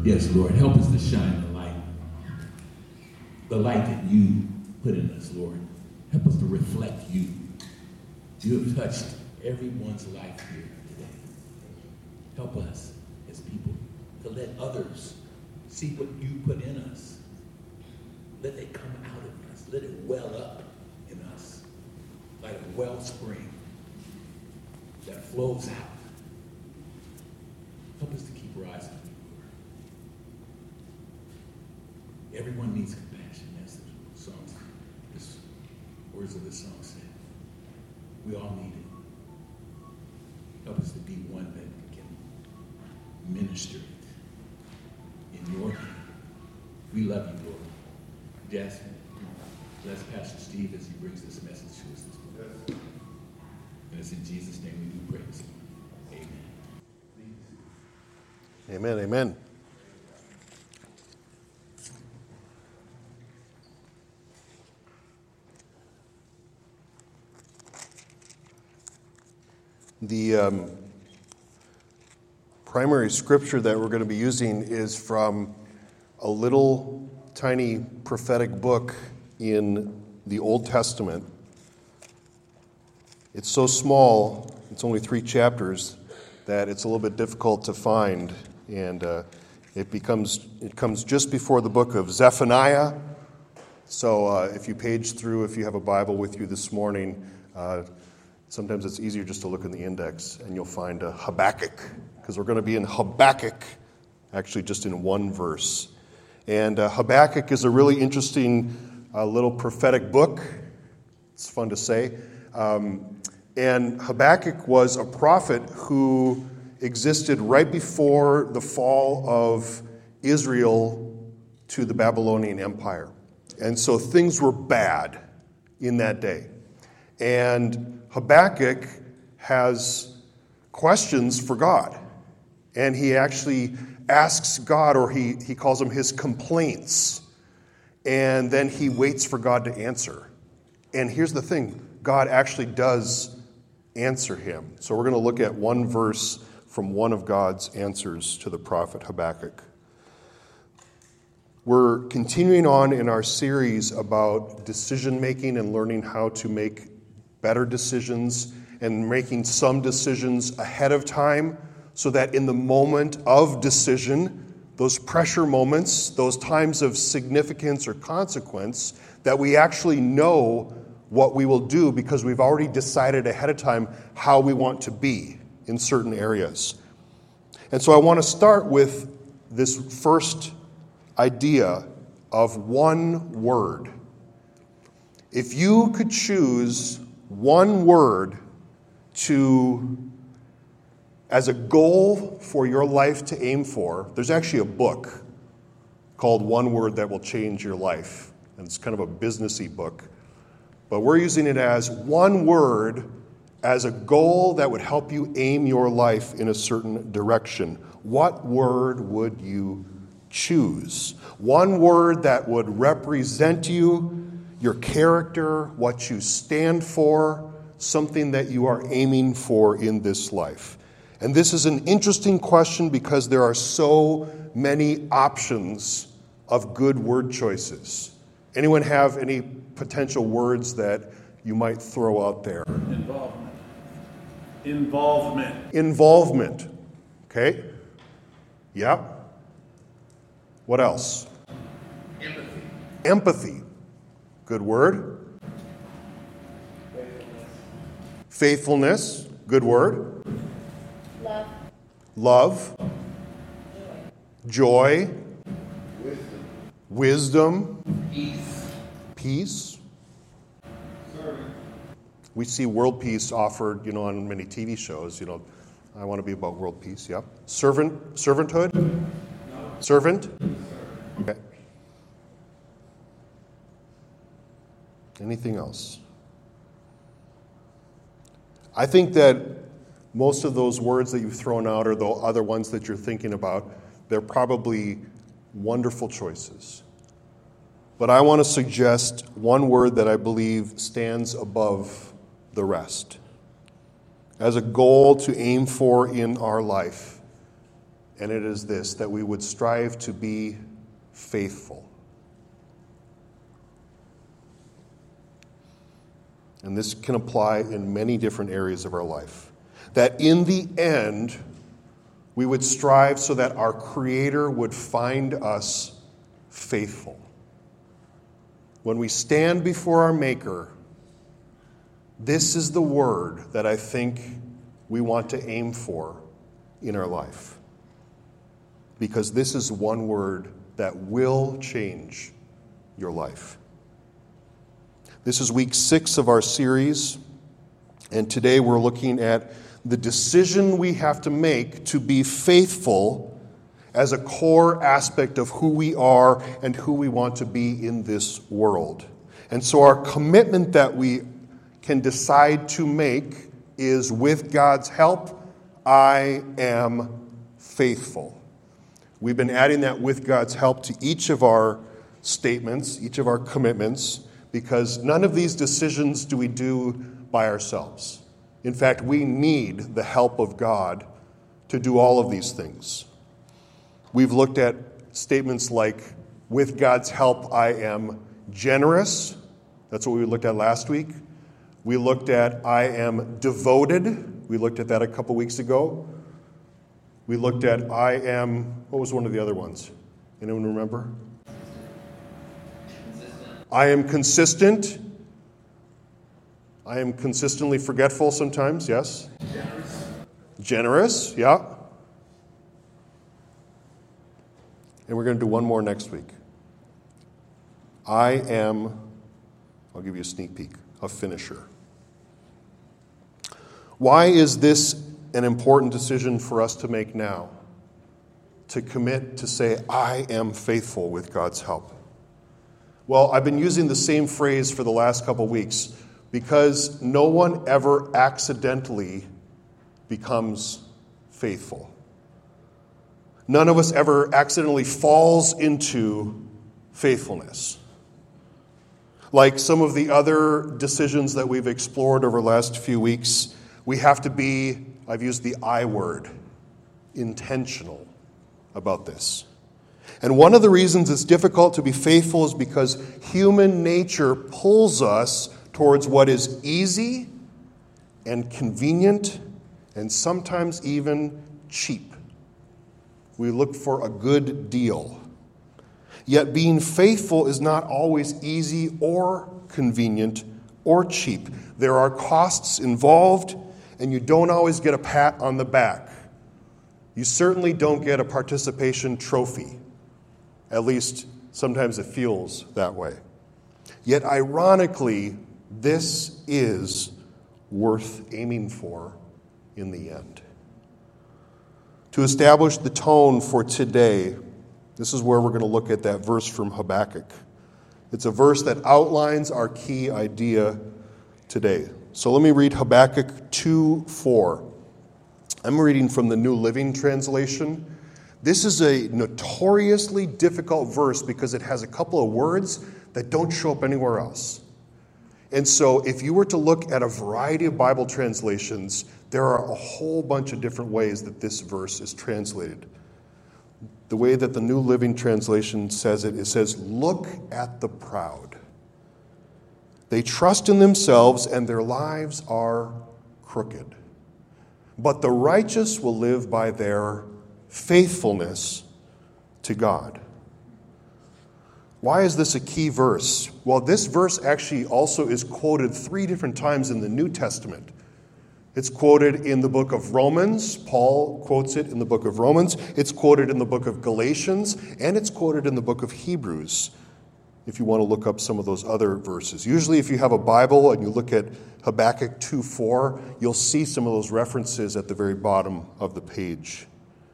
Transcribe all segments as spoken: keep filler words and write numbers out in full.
Yes, Lord, help us to shine the light. The light that you put in us, Lord. Help us to reflect you. You have touched everyone's life here today. Help us as people to let others see what you put in us. Let it come out of us. Let it well up in us like a wellspring that flows out. Help us to keep rising. Everyone needs compassion, as the song, this words of this song said. We all need it. Help us to be one that can minister it in your name. We love you, Lord. Jasmine, bless Pastor Steve as he brings this message to us this morning. And it's in Jesus' name we do pray this morning. Amen. Amen, amen. The um, primary scripture that we're going to be using is from a little tiny prophetic book in the Old Testament. It's so small, it's only three chapters, that it's a little bit difficult to find, and uh, it becomes it comes just before the book of Zephaniah. So uh, if you page through, if you have a Bible with you this morning, uh, sometimes it's easier just to look in the index, and you'll find a Habakkuk, because we're going to be in Habakkuk, actually just in one verse. And uh, Habakkuk is a really interesting uh, little prophetic book. It's fun to say. Um, and Habakkuk was a prophet who existed right before the fall of Israel to the Babylonian Empire. And so things were bad in that day. And Habakkuk has questions for God. And he actually asks God, or he, he calls them his complaints. And then he waits for God to answer. And here's the thing, God actually does answer him. So we're going to look at one verse from one of God's answers to the prophet Habakkuk. We're continuing on in our series about decision making and learning how to make better decisions and making some decisions ahead of time so that in the moment of decision, those pressure moments, those times of significance or consequence, that we actually know what we will do because we've already decided ahead of time how we want to be in certain areas. And so I want to start with this first idea of one word. If you could choose one word to, as a goal for your life to aim for, there's actually a book called One Word That Will Change Your Life. And it's kind of a businessy book. But we're using it as one word as a goal that would help you aim your life in a certain direction. What word would you choose? One word that would represent you, your character, what you stand for, something that you are aiming for in this life. And this is an interesting question because there are so many options of good word choices. Anyone have any potential words that you might throw out there? Involvement. Involvement. Involvement. Okay. Yeah. What else? Empathy. Empathy. Good word. Faithfulness. Faithfulness. Good word. Love. Love. Joy. Wisdom. Wisdom. Peace. Peace. Servant. We see world peace offered, you know, on many T V shows. You know, I want to be about world peace. Yeah. Servant. Servanthood. No. Servant. Okay. Anything else? I think that most of those words that you've thrown out or the other ones that you're thinking about, they're probably wonderful choices. But I want to suggest one word that I believe stands above the rest as a goal to aim for in our life. and it is this, that we would strive to be faithful. And this can apply in many different areas of our life. That in the end, we would strive so that our Creator would find us faithful. When we stand before our Maker, this is the word that I think we want to aim for in our life. Because this is one word that will change your life. This is week six of our series, and today we're looking at the decision we have to make to be faithful as a core aspect of who we are and who we want to be in this world. And so our commitment that we can decide to make is, with God's help, I am faithful. We've been adding that with God's help to each of our statements, each of our commitments, because none of these decisions do we do by ourselves. In fact, we need the help of God to do all of these things. We've looked at statements like, with God's help, I am generous. That's what we looked at last week. We looked at, I am devoted. We looked at that a couple weeks ago. We looked at, I am, what was one of the other ones? Anyone remember? Consistent. I am consistent. I am consistently forgetful sometimes, yes? Generous. Generous, yeah. And we're going to do one more next week. I am, I'll give you a sneak peek, a finisher. Why is this an important decision for us to make now? To commit to say, I am faithful with God's help. Well, I've been using the same phrase for the last couple weeks because no one ever accidentally becomes faithful. None of us ever accidentally falls into faithfulness. Like some of the other decisions that we've explored over the last few weeks, we have to be, I've used the I word, intentional about this. And one of the reasons it's difficult to be faithful is because human nature pulls us towards what is easy and convenient and sometimes even cheap. We look for a good deal. Yet being faithful is not always easy or convenient or cheap. There are costs involved, and you don't always get a pat on the back. You certainly don't get a participation trophy. At least sometimes it feels that way. Yet ironically, this is worth aiming for in the end. To establish the tone for today, this is where we're going to look at that verse from Habakkuk. It's a verse that outlines our key idea today. So let me read Habakkuk two four. I'm reading from the New Living Translation. This is a notoriously difficult verse because it has a couple of words that don't show up anywhere else. And so if you were to look at a variety of Bible translations, there are a whole bunch of different ways that this verse is translated. The way that the New Living Translation says it, it says, look at the proud. They trust in themselves and their lives are crooked. But the righteous will live by their faithfulness to God. Why is this a key verse? Well, this verse actually also is quoted three different times in the New Testament. It's quoted in the book of Romans. Paul quotes it in the book of Romans. It's quoted in the book of Galatians. And it's quoted in the book of Hebrews, if you want to look up some of those other verses. Usually if you have a Bible and you look at Habakkuk two four, you'll see some of those references at the very bottom of the page.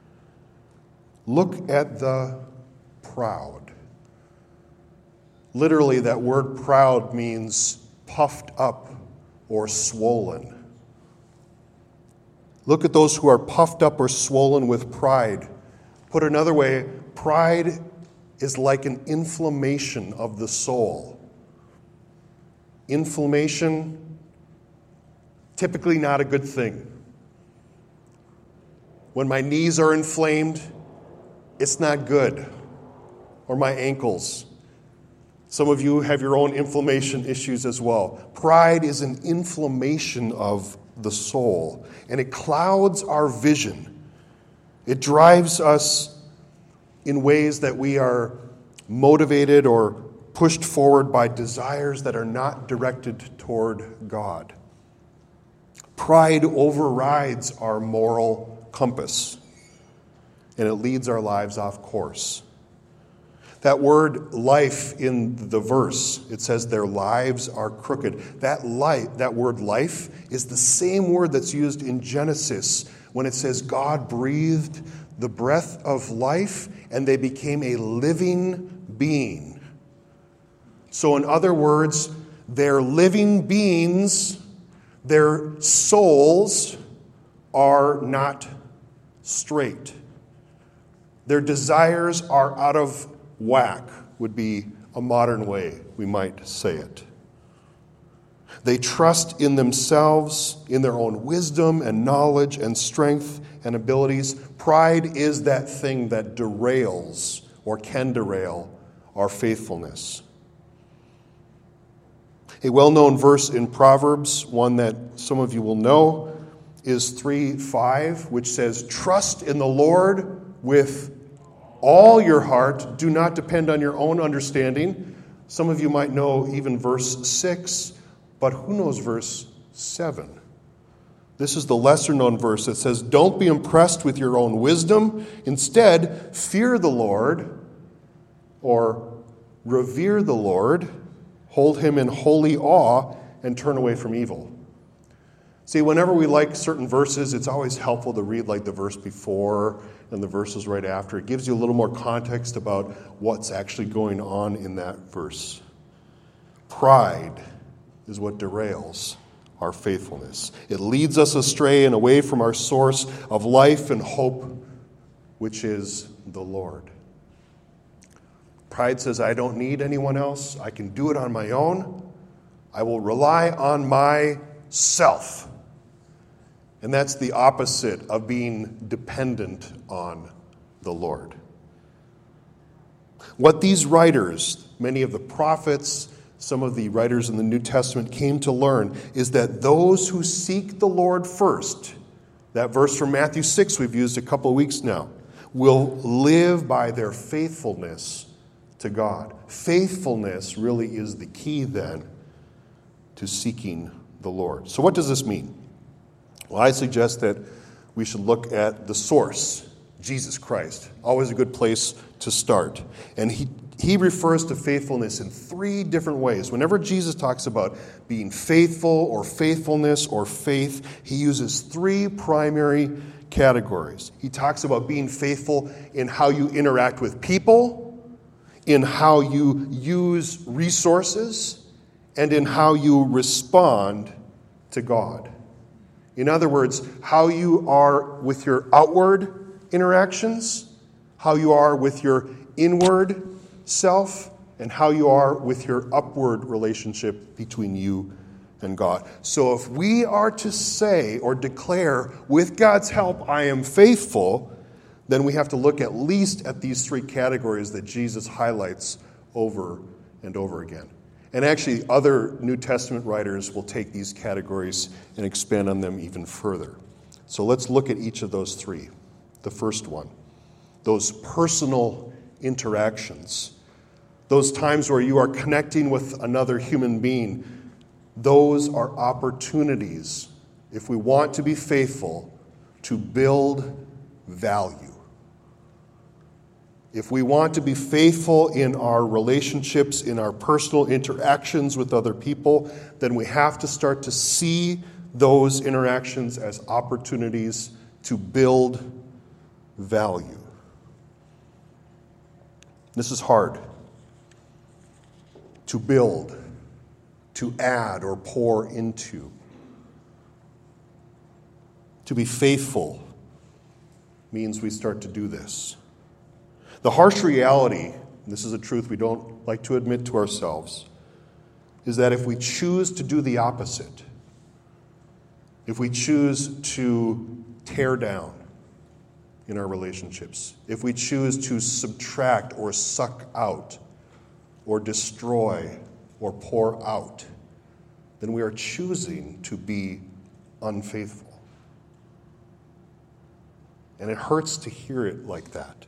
Look at the proud. Literally, that word proud means puffed up or swollen. Look at those who are puffed up or swollen with pride. Put another way, pride is like an inflammation of the soul. Inflammation, typically not a good thing. when my knees are inflamed, it's not good. Or my ankles. Some of you have your own inflammation issues as well. Pride is an inflammation of the soul, and it clouds our vision. It drives us in ways that we are motivated or pushed forward by desires that are not directed toward God. Pride overrides our moral compass, and it leads our lives off course. That word life in the verse, it says their lives are crooked. That life, that word life is the same word that's used in Genesis when it says God breathed the breath of life and they became a living being. So in other words, they're living beings, their souls are not straight. Their desires are out of whack, would be a modern way we might say it. They trust in themselves, in their own wisdom and knowledge and strength and abilities. Pride is that thing that derails or can derail our faithfulness. A well-known verse in Proverbs, one that some of you will know, is three five, which says, "Trust in the Lord with all your heart. Do not depend on your own understanding." Some of you might know even verse six, but who knows verse seven? This is the lesser-known verse that says, "Don't be impressed with your own wisdom. Instead, fear the Lord," or "revere the Lord, hold him in holy awe, and turn away from evil." See, whenever we like certain verses, it's always helpful to read like the verse before and the verses right after. It gives you a little more context about what's actually going on in that verse. Pride is what derails our faithfulness. It leads us astray and away from our source of life and hope, which is the Lord. Pride says, I don't need anyone else. I can do it on my own. I will rely on myself. And that's the opposite of being dependent on the Lord. What these writers, many of the prophets, some of the writers in the New Testament came to learn is that those who seek the Lord first, that verse from Matthew six we've used a couple of weeks now, will live by their faithfulness to God. Faithfulness really is the key then to seeking the Lord. So what does this mean? Well, I suggest that we should look at the source, Jesus Christ. Always a good place to start. And he, he refers to faithfulness in three different ways. Whenever Jesus talks about being faithful or faithfulness or faith, he uses three primary categories. He talks about being faithful in how you interact with people, in how you use resources, and in how you respond to God. In other words, how you are with your outward interactions, how you are with your inward self, and how you are with your upward relationship between you and God. So if we are to say or declare, with God's help, I am faithful, then we have to look at least at these three categories that Jesus highlights over and over again. And actually, other New Testament writers will take these categories and expand on them even further. So let's look at each of those three. The first one, those personal interactions, those times where you are connecting with another human being, those are opportunities, if we want to be faithful, to build value. If we want to be faithful in our relationships, in our personal interactions with other people, then we have to start to see those interactions as opportunities to build value. This is hard. To build, to add or pour into. To be faithful means we start to do this. The harsh reality, and this is a truth we don't like to admit to ourselves, is that if we choose to do the opposite, if we choose to tear down, in our relationships, if we choose to subtract or suck out or destroy or pour out, then we are choosing to be unfaithful. And it hurts to hear it like that.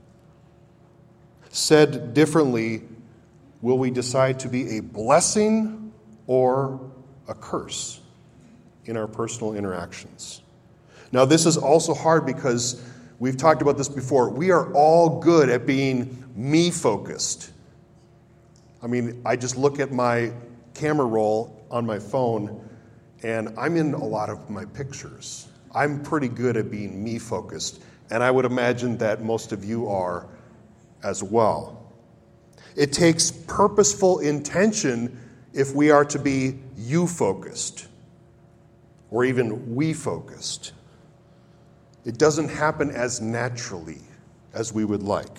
Said differently, will we decide to be a blessing or a curse in our personal interactions? Now, this is also hard because we've talked about this before. We are all good at being me-focused. I mean, I just look at my camera roll on my phone, and I'm in a lot of my pictures. I'm pretty good at being me-focused, and I would imagine that most of you are as well. It takes purposeful intention if we are to be you-focused, or even we-focused. It doesn't happen as naturally as we would like.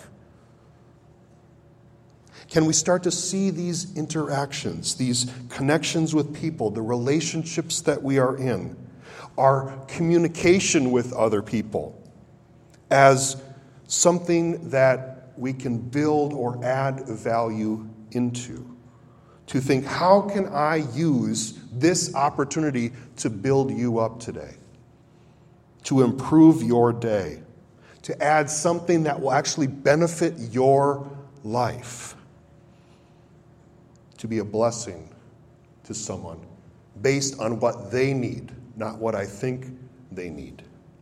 Can we start to see these interactions, these connections with people, the relationships that we are in, our communication with other people, as something that we can build or add value into? To think, how can I use this opportunity to build you up today? To improve your day, to add something that will actually benefit your life, to be a blessing to someone based on what they need, not what I think they need.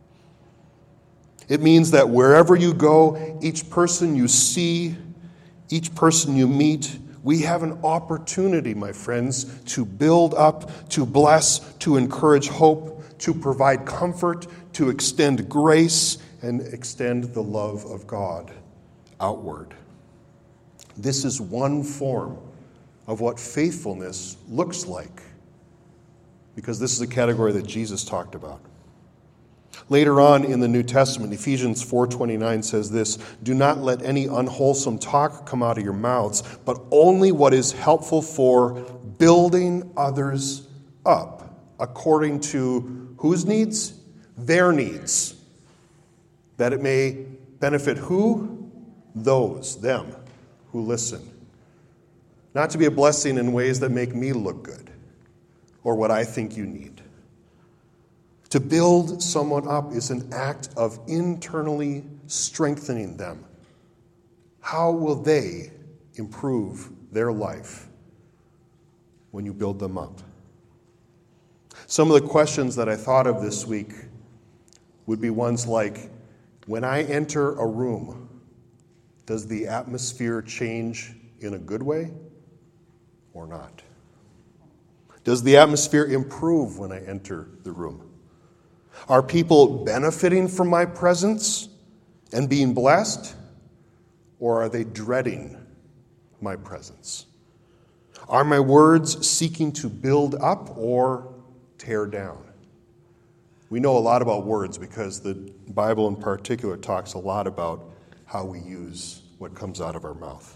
It means that wherever you go, each person you see, each person you meet, we have an opportunity, my friends, to build up, to bless, to encourage hope, to provide comfort, to extend grace, and extend the love of God outward. This is one form of what faithfulness looks like, because this is a category that Jesus talked about. Later on in the New Testament, Ephesians four twenty-nine says this, "Do not let any unwholesome talk come out of your mouths, but only what is helpful for building others up, according to whose needs? Their needs, that it may benefit who? Those, them, who listen." Not to be a blessing in ways that make me look good or what I think you need. To build someone up is an act of internally strengthening them. How will they improve their life when you build them up? Some of the questions that I thought of this week would be ones like, when I enter a room, does the atmosphere change in a good way or not? Does the atmosphere improve when I enter the room? Are people benefiting from my presence and being blessed, or are they dreading my presence? Are my words seeking to build up or tear down? We know a lot about words because the Bible in particular talks a lot about how we use what comes out of our mouth.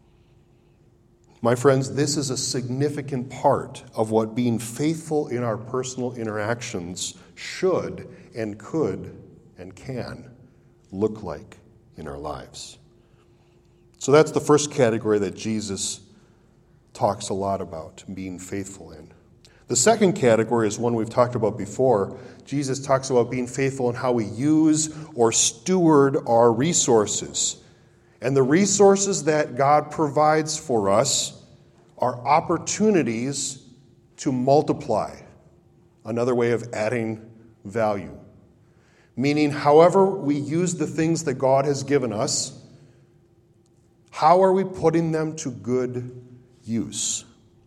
My friends, this is a significant part of what being faithful in our personal interactions should and could and can look like in our lives. So that's the first category that Jesus talks a lot about, being faithful in. The second category is one we've talked about before. Jesus talks about being faithful in how we use or steward our resources. And the resources that God provides for us are opportunities to multiply. Another way of adding value. Meaning, however we use the things that God has given us, how are we putting them to good use?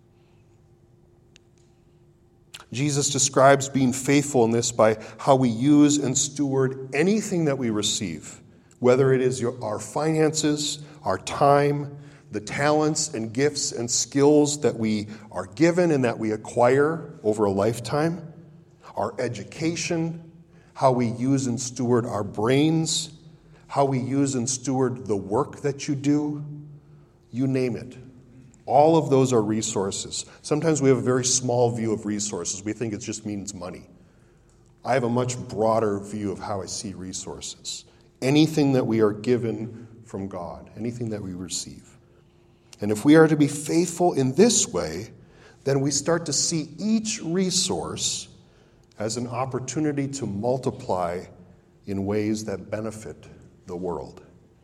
Jesus describes being faithful in this by how we use and steward anything that we receive, whether it is your, our finances, our time, the talents and gifts and skills that we are given and that we acquire over a lifetime, our education, how we use and steward our brains, how we use and steward the work that you do, you name it. All of those are resources. Sometimes we have a very small view of resources. We think it just means money. I have a much broader view of how I see resources. anything that we are given from God, anything that we receive. And if we are to be faithful in this way, then we start to see each resource as an opportunity to multiply in ways that benefit the world.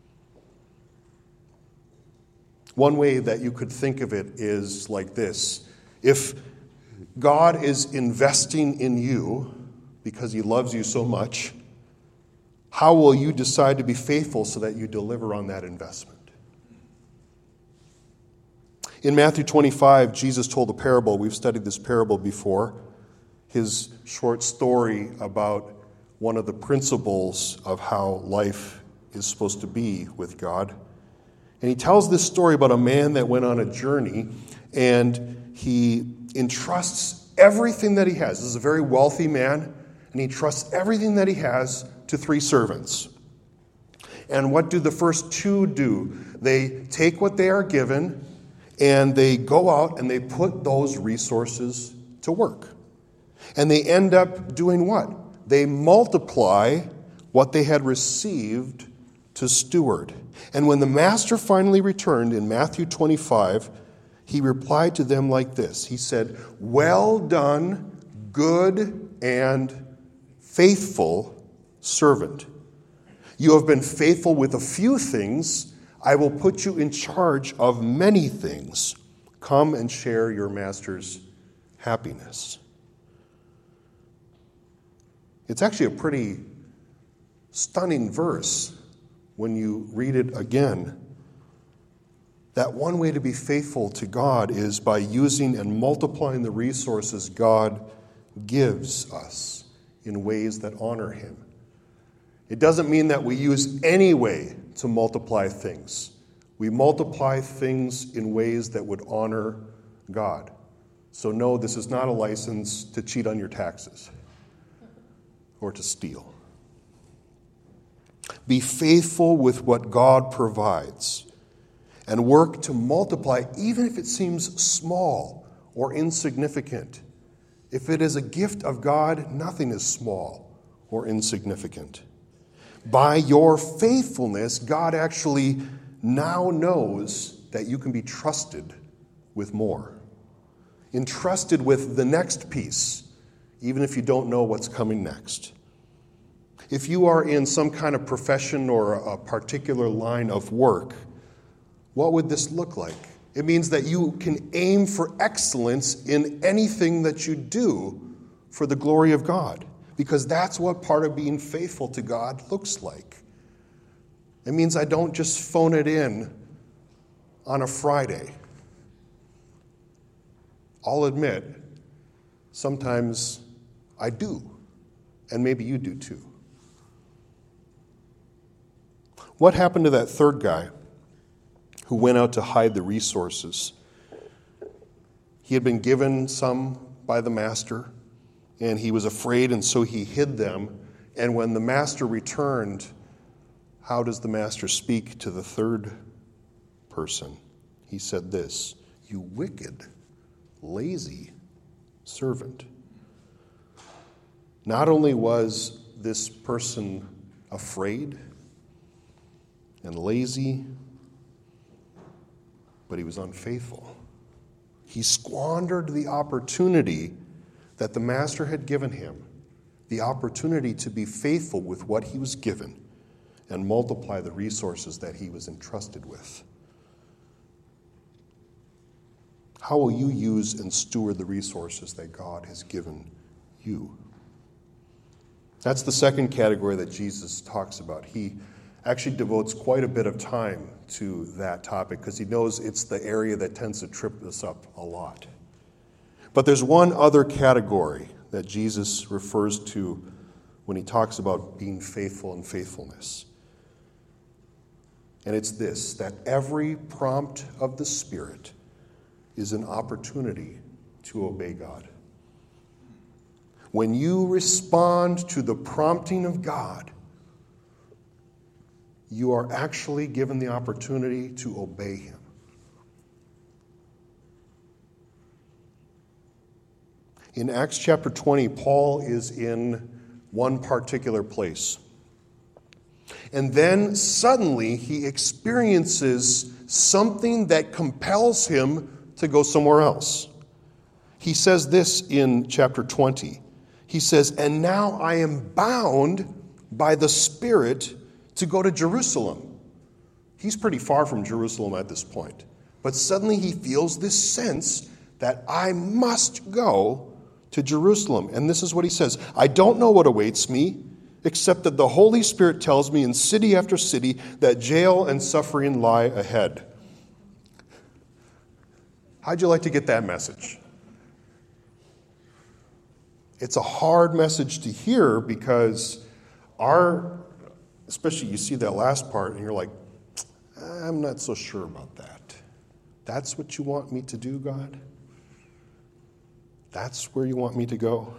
One way that you could think of it is like this. If God is investing in you because he loves you so much, how will you decide to be faithful so that you deliver on that investment? In Matthew twenty-five, Jesus told a parable. We've studied this parable before. His short story about one of the principles of how life is supposed to be with God. And he tells this story about a man that went on a journey, and he entrusts everything that he has. This is a very wealthy man, and he trusts everything that he has to three servants. And what do the first two do? They take what they are given, and they go out and they put those resources to work. And they end up doing what? They multiply what they had received to steward. And when the master finally returned in Matthew twenty-five, he replied to them like this. He said, "Well done, good and faithful servant. You have been faithful with a few things. I will put you in charge of many things. Come and share your master's happiness." It's actually a pretty stunning verse when you read it again. That one way to be faithful to God is by using and multiplying the resources God gives us in ways that honor him. It doesn't mean that we use any way to multiply things. We multiply things in ways that would honor God. So no, this is not a license to cheat on your taxes or to steal. Be faithful with what God provides and work to multiply, even if it seems small or insignificant. If it is a gift of God, nothing is small or insignificant. By your faithfulness, God actually now knows that you can be trusted with more. Entrusted with the next piece, even if you don't know what's coming next. If you are in some kind of profession or a particular line of work, what would this look like? It means that you can aim for excellence in anything that you do for the glory of God, because that's what part of being faithful to God looks like. It means I don't just phone it in on a Friday. I'll admit, sometimes I do, and maybe you do too. What happened to that third guy who went out to hide the resources? He had been given some by the master, and he was afraid, and so he hid them. And when the master returned, how does the master speak to the third person? He said this, "You wicked, lazy servant." Not only was this person afraid and lazy, but he was unfaithful. He squandered the opportunity that the master had given him, the opportunity to be faithful with what he was given and multiply the resources that he was entrusted with. How will you use and steward the resources that God has given you? That's the second category that Jesus talks about. He actually devotes quite a bit of time to that topic because he knows it's the area that tends to trip us up a lot. But there's one other category that Jesus refers to when he talks about being faithful and faithfulness. And it's this, that every prompt of the Spirit is an opportunity to obey God. When you respond to the prompting of God, you are actually given the opportunity to obey him. In Acts chapter twenty, Paul is in one particular place. And then suddenly he experiences something that compels him to go somewhere else. He says this in chapter twenty. He says, "And now I am bound by the Spirit to go to Jerusalem." He's pretty far from Jerusalem at this point. But suddenly he feels this sense that I must go to Jerusalem. And this is what he says: "I don't know what awaits me, except that the Holy Spirit tells me in city after city that jail and suffering lie ahead." How'd you like to get that message? It's a hard message to hear because our, especially you see that last part and you're like, I'm not so sure about that. That's what you want me to do, God? That's where you want me to go?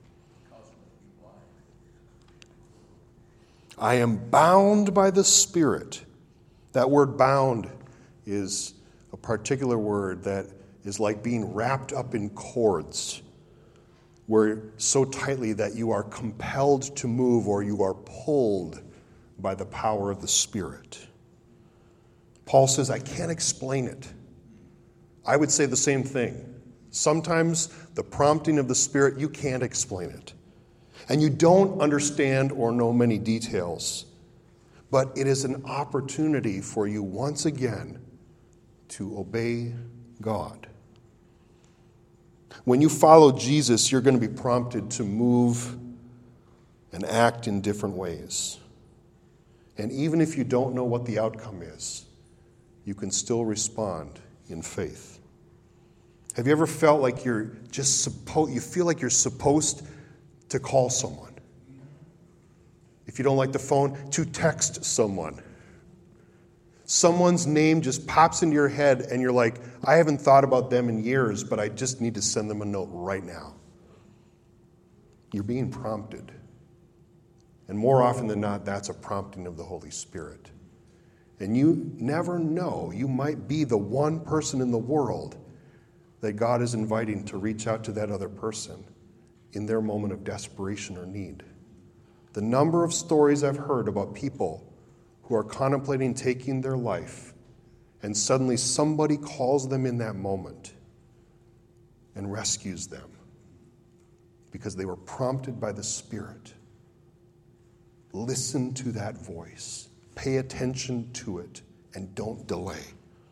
I am bound by the Spirit. That word bound is a particular word that is like being wrapped up in cords, where so tightly that you are compelled to move or you are pulled by the power of the Spirit. Paul says, I can't explain it. I would say the same thing. Sometimes the prompting of the Spirit, you can't explain it. And you don't understand or know many details. But it is an opportunity for you once again to obey God. When you follow Jesus, you're going to be prompted to move and act in different ways. And even if you don't know what the outcome is, you can still respond in faith. Have you ever felt like you're just supposed, you feel like you're supposed to call someone? If you don't like the phone, to text someone. Someone's name just pops into your head and you're like, I haven't thought about them in years, but I just need to send them a note right now. You're being prompted. And more often than not, that's a prompting of the Holy Spirit. And you never know, you might be the one person in the world that God is inviting to reach out to that other person in their moment of desperation or need. The number of stories I've heard about people who are contemplating taking their life, and suddenly somebody calls them in that moment and rescues them because they were prompted by the Spirit. Listen to that voice. Pay attention to it and don't delay.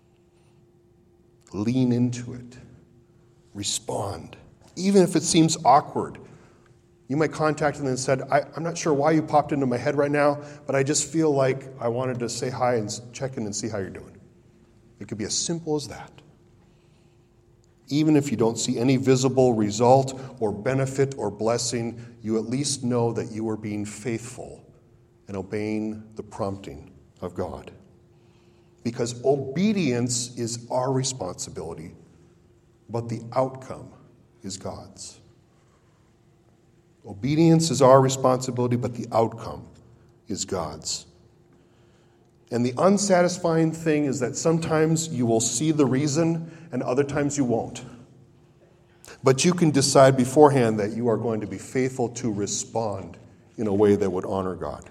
Lean into it. Respond. Even if it seems awkward. You might contact them and said, I, I'm not sure why you popped into my head right now, but I just feel like I wanted to say hi and check in and see how you're doing. It could be as simple as that. Even if you don't see any visible result or benefit or blessing, you at least know that you are being faithful and obeying the prompting of God. Because obedience is our responsibility, but the outcome is God's. Obedience is our responsibility, but the outcome is God's. And the unsatisfying thing is that sometimes you will see the reason and other times you won't. But you can decide beforehand that you are going to be faithful to respond in a way that would honor God.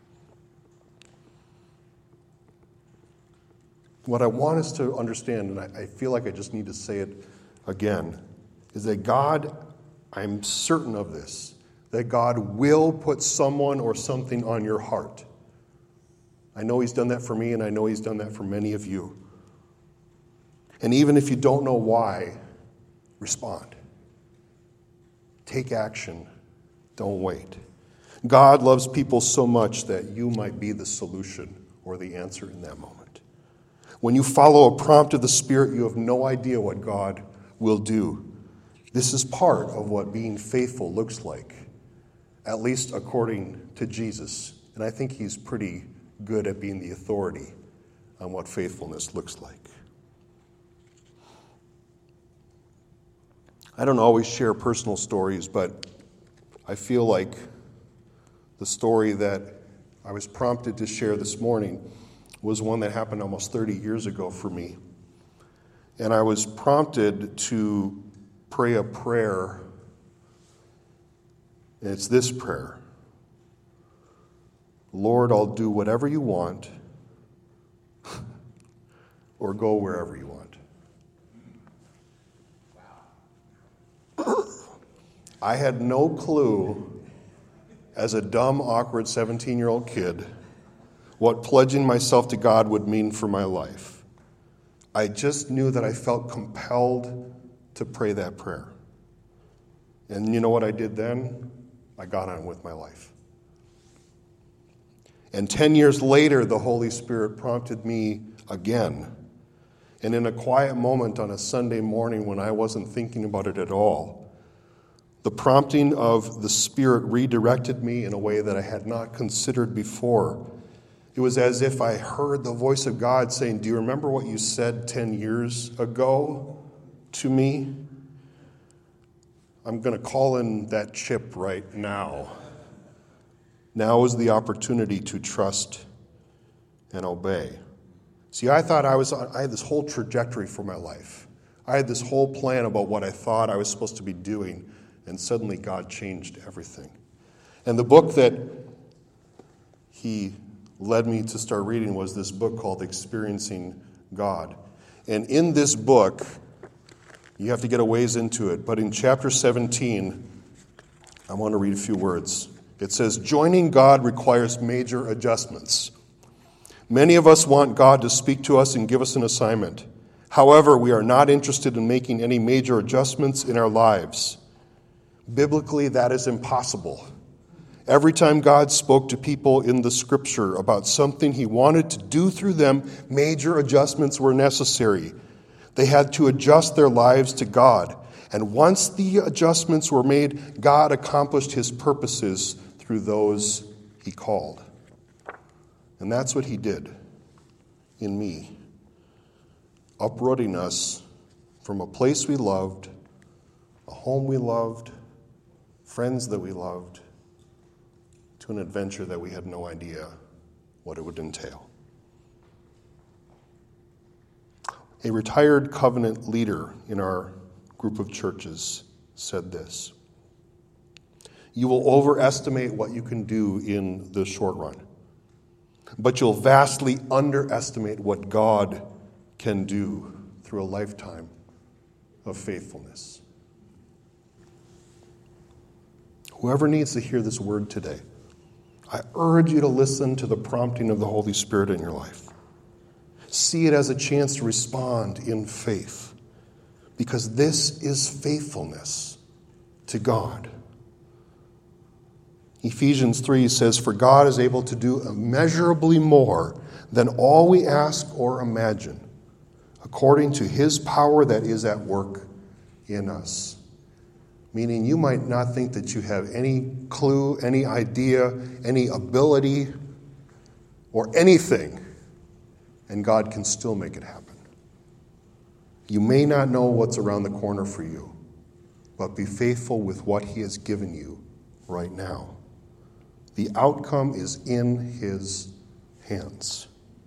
What I want us to understand, and I, I feel like I just need to say it again, is that God, I'm certain of this, that God will put someone or something on your heart. I know He's done that for me, and I know He's done that for many of you. And even if you don't know why, respond. Take action. Don't wait. God loves people so much that you might be the solution or the answer in that moment. When you follow a prompt of the Spirit, you have no idea what God will do. This is part of what being faithful looks like, at least according to Jesus. And I think He's pretty good at being the authority on what faithfulness looks like. I don't always share personal stories, but I feel like the story that I was prompted to share this morning was one that happened almost thirty years ago for me. And I was prompted to pray a prayer, and it's this prayer. Lord, I'll do whatever you want or go wherever you want. I had no clue as a dumb, awkward seventeen-year-old kid what pledging myself to God would mean for my life. I just knew that I felt compelled to pray that prayer. And you know what I did then? I got on with my life. And ten years later, the Holy Spirit prompted me again. And in a quiet moment on a Sunday morning when I wasn't thinking about it at all, the prompting of the Spirit redirected me in a way that I had not considered before. It was as if I heard the voice of God saying, "Do you remember what you said ten years ago to me? I'm going to call in that chip right now." Now is the opportunity to trust and obey. See, I thought I was, I had this whole trajectory for my life. I had this whole plan about what I thought I was supposed to be doing, and suddenly God changed everything. And the book that he led me to start reading was this book called Experiencing God. And in this book, you have to get a ways into it, but in chapter seventeen, I want to read a few words. It says, "Joining God requires major adjustments. Many of us want God to speak to us and give us an assignment. However, we are not interested in making any major adjustments in our lives. Biblically, that is impossible. Every time God spoke to people in the Scripture about something he wanted to do through them, major adjustments were necessary. They had to adjust their lives to God. And once the adjustments were made, God accomplished his purposes through those he called." And that's what he did in me, uprooting us from a place we loved, a home we loved, friends that we loved, to an adventure that we had no idea what it would entail. A retired covenant leader in our group of churches said this: "You will overestimate what you can do in the short run, but you'll vastly underestimate what God can do through a lifetime of faithfulness." Whoever needs to hear this word today, I urge you to listen to the prompting of the Holy Spirit in your life. See it as a chance to respond in faith, because this is faithfulness to God. Ephesians three says, "For God is able to do immeasurably more than all we ask or imagine, according to his power that is at work in us." Meaning you might not think that you have any clue, any idea, any ability, or anything, and God can still make it happen. You may not know what's around the corner for you, but be faithful with what he has given you right now. The outcome is in his hands.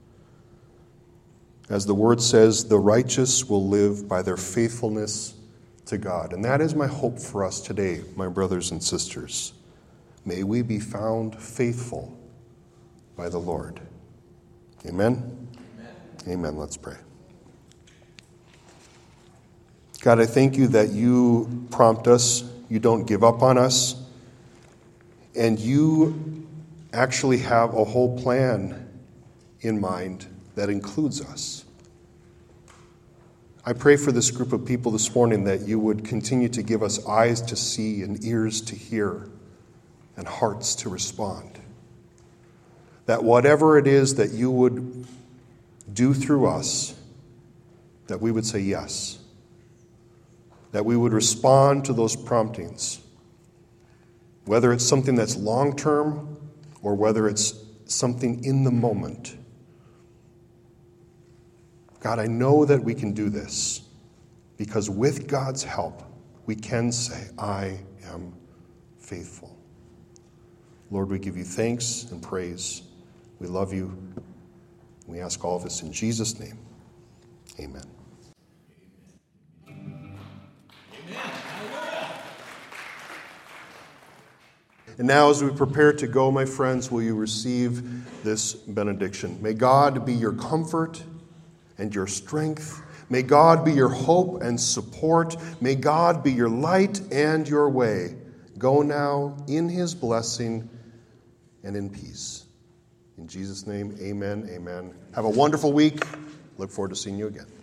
As the word says, the righteous will live by their faithfulness to God. And that is my hope for us today, my brothers and sisters. May we be found faithful by the Lord. Amen? Amen. Amen. Let's pray. God, I thank you that you prompt us, you don't give up on us, and you actually have a whole plan in mind that includes us. I pray for this group of people this morning that you would continue to give us eyes to see and ears to hear and hearts to respond. That whatever it is that you would do through us, that we would say yes. That we would respond to those promptings, whether it's something that's long-term or whether it's something in the moment. God, I know that we can do this because with God's help, we can say, I am faithful. Lord, we give you thanks and praise. We love you. We ask all of this in Jesus' name. Amen. And now, as we prepare to go, my friends, will you receive this benediction? May God be your comfort and your strength. May God be your hope and support. May God be your light and your way. Go now in his blessing and in peace. In Jesus' name, amen, amen. Have a wonderful week. Look forward to seeing you again.